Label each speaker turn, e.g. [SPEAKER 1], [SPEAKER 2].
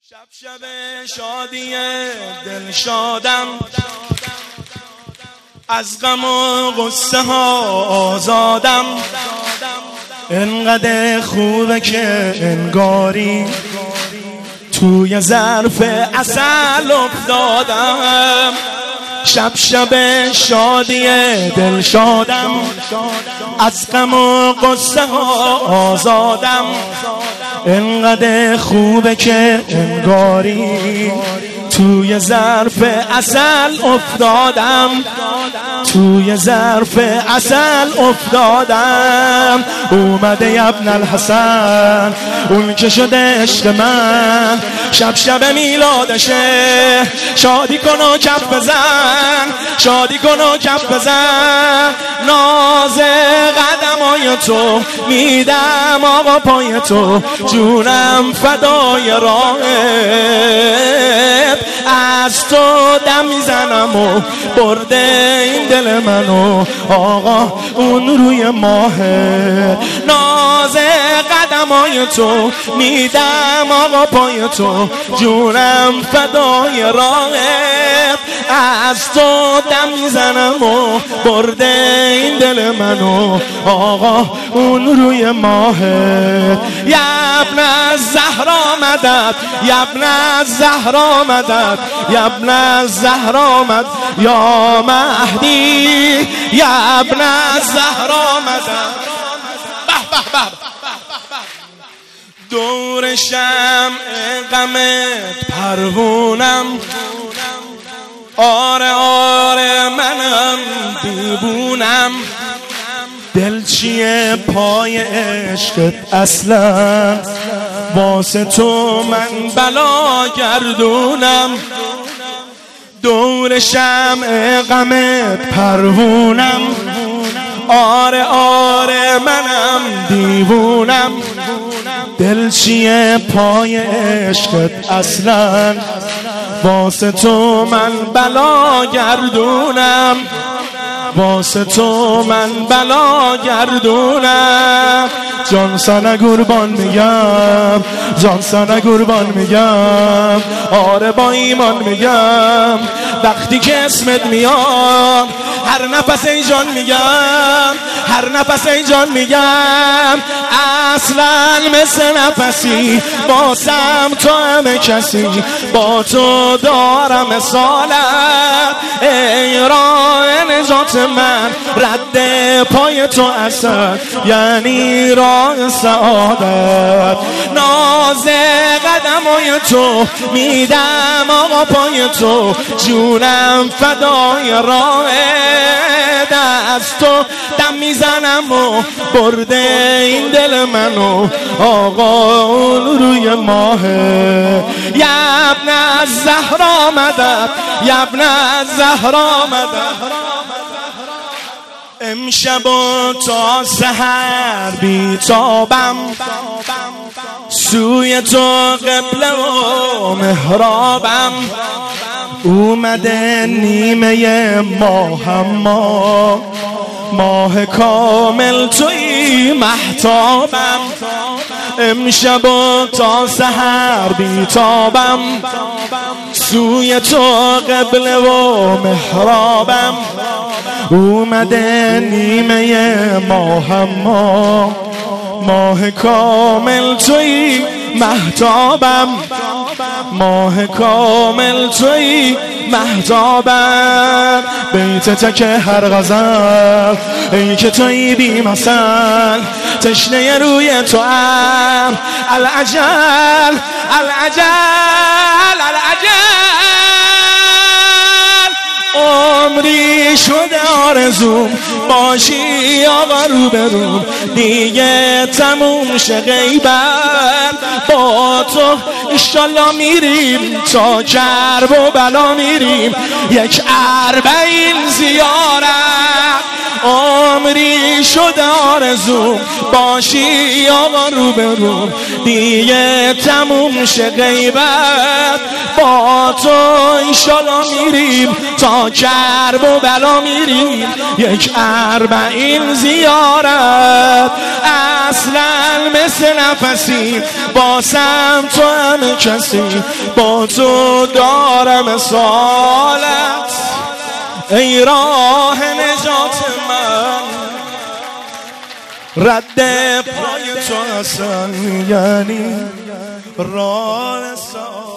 [SPEAKER 1] شب شب شادی دل شادم، از غم و غصه ها آزادم. انقدر خوبه که انگاری توی ظرف عسل افتادم. شب شب شادی دل شادم، از غم و غصه ها آزادم. انقدر خوبه که انگاری توی ظرف عسل افتادم. توی ظرف عسل افتادم. اومده ابن الحسن، اون که شده عشق من. شب شب میلادشه، شادی کن و کف بزن، شادی کن و کف بزن. ناز قدمای تو میدم آقا پای تو، جونم فدای راهت. از تو دم میزنم و برده این دل منو آقا اون روی ماهه. ناز قدمای تو میدم آقا پای تو، جونم فدای راهت. از تو دم میزنم و برده این دل منو آقا اون روی ماهه. یا ابن الزهرا مدد، یا ابن الزهرا مدد، یا ابن الزهرا مدد، یا مهدی یا ابن الزهرا مدد. دور شمع غمت پروونم، آره آره منم دیوونم. دل چیه پای عشقت اصلا، واسه تو من بلا گردونم. دور شمع غمت پروونم، آره آره منم دیوونم. دل چیه پای عشقت اصلا، واسه تو من بلا گردونم. واسه تو من بلا گردونم. جان سنه قربان میگم، جان سنه قربان میگم، آره با ایمان میگم. وقتی که اسمت میاد هر نفس ای جان میگم، هر نفس ای جان میگم. اصلا مثل نفسی باسم تو همه کسی، با تو دارم سالت. ای راه نجات من رد پای تو اصد، یعنی راه سعادت. ناز قدمای تو میدم آقا پای تو، جونم فدای راهت. از تو دم میزنم و برده این دل منو آقا اون روی ماهه. یا ابن الزهرا مدد، یا ابن الزهرا مدد. امشب و تا سحر بیتابم، سوی تو قبله و محرابم. اومده نیمه ماهم، ماه کامل توی مهتابم. امشب و تا سحر بیتابم، سوی تو قبله و محرابم. اومده نیمه ماهم، ماه کامل توی مهتابم. ماه کامل توی مهتابم. بیت تک هر غزل ای که توی بی مثل، تشنه روی تو ام. العجل العجل العجل، عمری شده آرزوم باشی آقا روبروم. دیگه تموم شه غیبت، با تو انشالله میریم تا کرب و بلا میریم. یک 40 زیارت عمری شده آرزوم باشی آقا روبروم، دیگه تموم شه غیبت با تو انشالله میریم تا کرب و بلا میریم، یک 40 زیارت اصلا مثل نفسی باسم تو همه کسی با تو دارم سالت، ای راه نجات من رد پای تو اصلا یعنی راه سالت.